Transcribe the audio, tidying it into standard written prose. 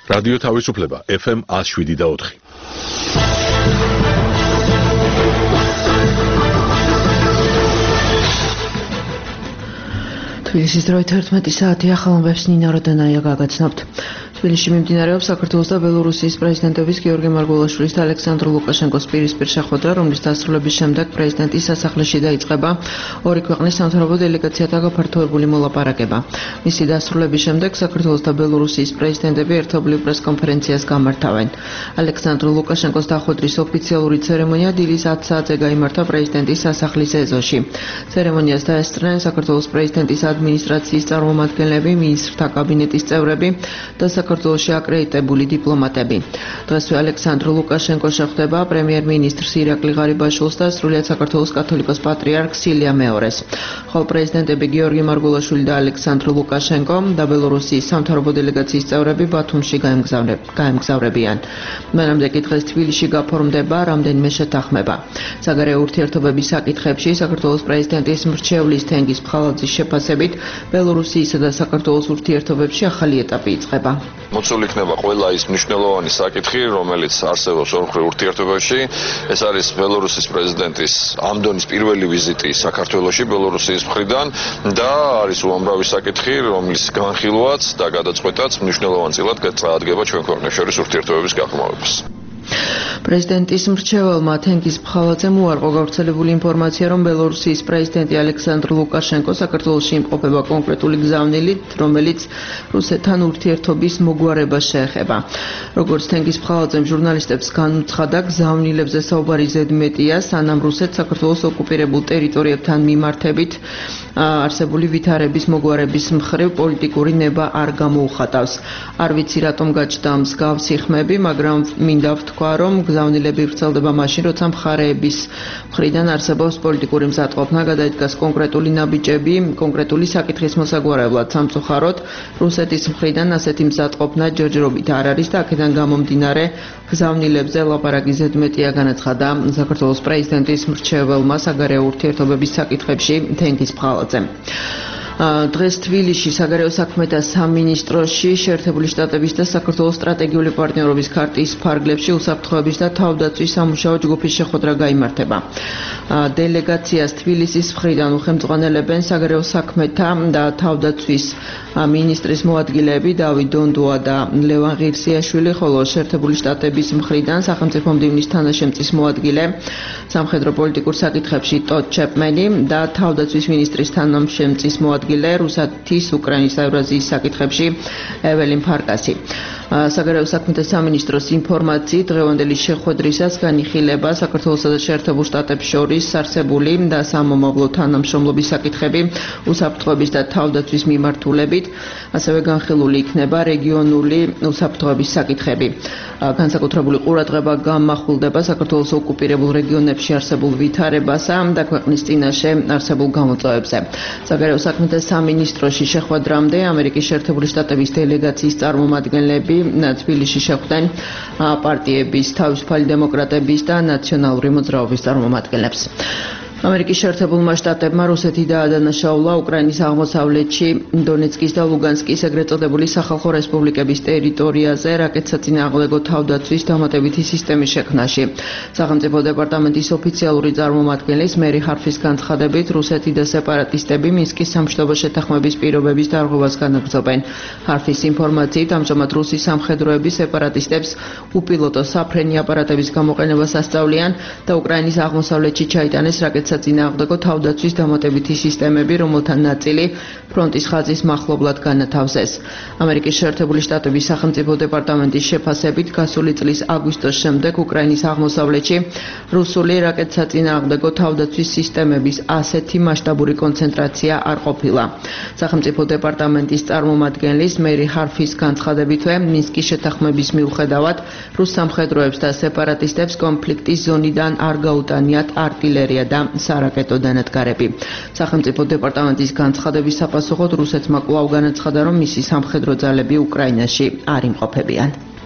რადიო თავისუფლება FM 107.4. თბილისის დროით 11 საათი ახალმბებს ნინა როდანაია გაგაცნობთ. თბილისში მიმდინარეობს საქართველოს და ბელორუსიის პრეზიდენტების გიორგი მარგველაშვილის და ალექსანდრ ლუკაშენკოს პირისპირ შეხვედრა, რომლის დასრულების შემდეგ პრეზიდენტის სასახლეში დაიწყება ორი ქვეყნის სამთავრობო დელეგაციათა გაფართოებული მოლაპარაკება. მისი დასრულების შემდეგ საქართველოს და ბელორუსიის პრეზიდენტები ერთობლივ პრესკონფერენციას გამართავენ. ალექსანდრ ლუკაშენკოს დახვედრის ოფიციალური ცერემონია დილის 10 საათზე გაიმართა პრეზიდენტის სასახლის ეზოში. ცერემონიას დაესწრნენ საქართველოს პრეზიდენტის ადმინისტრაციის წარმომადგენლები, მინისტრთა კაბინეტის წევრები და საქართველოში აკრედიტებული დიპლომატები. დღესვე ალექსანდრ ლუკაშენკო შეხვდება პრემიერ-მინისტრს ირაკლი ღარიბაშვილს და სრულიად საქართველოს კათოლიკოს პატრიარქს ილია მეორეს. ხოლო პრეზიდენტები გიორგი მარგველაშვილი და ალექსანდრ ლუკაშენკო და ბელორუსიის სამთავრობო დელეგაციის წევრები ბათუმში გაემგზავრებიან. მანამდე კი დღეს თბილისში გაფორმდება რამდენიმე შეთანხმება. საგარეო ურთიერთობების საკითხებში საქართველოს პრეზიდენტის მრჩევლის თენგიზ ფხალაძის შეფასებით ბელორუსიისა და საქართველოს ურთიერთობებში ახალი ეტაპი იწყება. მოცული იქნება ყველა ის მნიშვნელოვანი საკითხი, რომელიც არსებობს ორმხრივ ურთიერთობებში. ეს არის ბელორუსის პრეზიდენტის ამ დონის პირველი ვიზიტი საქართველოში ბელორუსიის მხრიდან და არის უამრავი საკითხი, რომლის განხილვაც და გადაწყვეტაც მნიშვნელოვან წილად წაადგება ჩვენ ქვეყნებს შორის ურთიერთობების გაღრმავებას. პრეზიდენტის მრჩეველმა თენგიზ ფხალაძემ უარყო გავრცელებული ინფორმაცია, რომ ბელორუსიის პრეზიდენტი ალექსანდრ ლუკაშენკო საქართველოში იმყოფება კონკრეტული გზავნილით, რომელიც რუსეთთან ურთიერთობის მოგვარებას შეეხება. როგორც თენგიზ ფხალაძემ ჟურნალისტებს განუცხადა, გზავნილებზე საუბარი ზედმეტია, სანამ რუსეთს საქართველოს ოკუპირებულ ტერიტორიებთან მიმართებით არსებული ვითარების მოგვარების მხრივ პოლიტიკური ნება არ გამოუხატავს. არ ვიცი რატომ გაჩნდა მსგავსი ხმები, მაგრამ მინდა ვთქვა, რომ გზავნილები ვრცელდება მაშინ, როცა მხარეების მხრიდან არსებობს პოლიტიკური მზადყოფნა, გადაიდგას კონკრეტული ნაბიჯები, კონკრეტული საკითხის მოსაგვარებლად. სამწუხაროდ, რუსეთის მხრიდან ასეთი მზადყოფნა ჯერჯერობით არ არის და აქედან გამომდინარე გზავნილებზე ლაპარაკი ზედმეტია, განაცხადა საქართველოს პრეზიდენტის მრჩეველმა საგარეო ურთიერთობების საკითხებში თენგიზ ფხალაძემ. დღეს თბილისში საგარეო საქმეთა სამინისტროში შეერთებული შტატების და საქართველოს სტრატეგიული პარტნიორობის ქარტიის ფარგლებში უსაფრთხოების და თავდაცვის სამუშაო ჯგუფის შეხვედრა გაიმართება. დელეგაციას თბილისის მხრიდან უხელმძღვანელებენ საგარეო საქმეთა და თავდაცვის მინისტრის მოადგილეები დავით დონდუა და ლევან ღირსიაშვილი, ხოლო შეერთებული შტატების მხრიდან სახელმწიფო მდივნის თანაშემწის მოადგილე სამხედრო პოლიტიკურ საკითხებში ტოდ ჩეპმენი და თავდაცვის მინისტრის თანაშემწის მოადგილე რუსეთის უკრაინის და ევრაზიის საკითხებში ეველინ ფარკასი. საგარეო საქმეთა სამინისტროს ინფორმაციით დღევანდელი შეხვედრისას განიხილება საქართველოსა და შეერთებულ შტატებს შორის არსებული და სამომავლო თანამშრომლობის საკითხები უსაფრთხოების და თავდაცვის მიმართულებით, ასევე განხილული იქნება რეგიონული უსაფრთხოების საკითხები. განსაკუთრებული ყურადღება გამახვილდება საქართველოს ოკუპირებულ რეგიონებში არსებულ ვითარებასა და ქვეყნის წინაშე არსებულ გამოწვევებზე. საგარეო საქმეთა სამინისტროში შეხვედრამდე ამერიკის შეერთებული შტატების დელეგაციის წარმომადგენლები თბილისში შეხვდნენ პარტიების, თავისუფალი დემოკრატების და ნაციონალური მოძრაობის წარმომადგენლებს. ამერიკის შეერთებულმა შტატებმა რუსეთი დაადანაშაულა უკრაინის აღმოსავლეთში დონეცკის და ლუგანსკის ეგრეთ წოდებული სახალხო რესპუბლიკების ტერიტორიაზე რაკეტსაწინააღმდეგო თავდაცვის დამატებითი სისტემის შექმნაში. სახელმწიფო დეპარტამენტის ოფიციალური წარმომადგენლის მერი ჰარფის განცხადებით, რუსეთი და სეპარატისტები მინსკის სამშვიდობო შეთანხმების პირობების დარღვევას განაგრძობენ. ჰარფის ინფორმაციით, ამჟამად რუსი სამხედროები სეპარატისტებს უპილოტო საფრენი აპარატების გამოყენებას ასწავლიან და უკრაინის აღმოსავლეთში ჩაიტანეს საწინააღმდეგო თავდაცვის დამატებითი სისტემები, რომელთა ნაწილი ფრონტის ხაზის მახლობლად განათავსეს. ამერიკის შეერთებული შტატების სახელმწიფო დეპარტამენტის შეფასებით, გასული წლის აგვისტოს შემდეგ უკრაინის აღმოსავლეთში რუსული რაკეტსაწინააღმდეგო თავდაცვის სისტემების ასეთი მასშტაბური კონცენტრაცია არ ყოფილა. სახელმწიფო დეპარტამენტის წარმომადგენლის მერი ჰარფის განცხადებითვე, მინსკის შეთანხმების მიუხედავად, რუს სამხედროებს და სეპარატისტებს კონფლიქტის ზონიდან არ გაუტანიათ артиლერია და სარაკეტო დანადგარები. სახელმწიფო დეპარტამენტის განცხადების საპასუხოდ რუსეთმა კვლავ განაცხადა, რომ მისი სამხედრო ძალები უკრაინაში არ იმყოფებიან.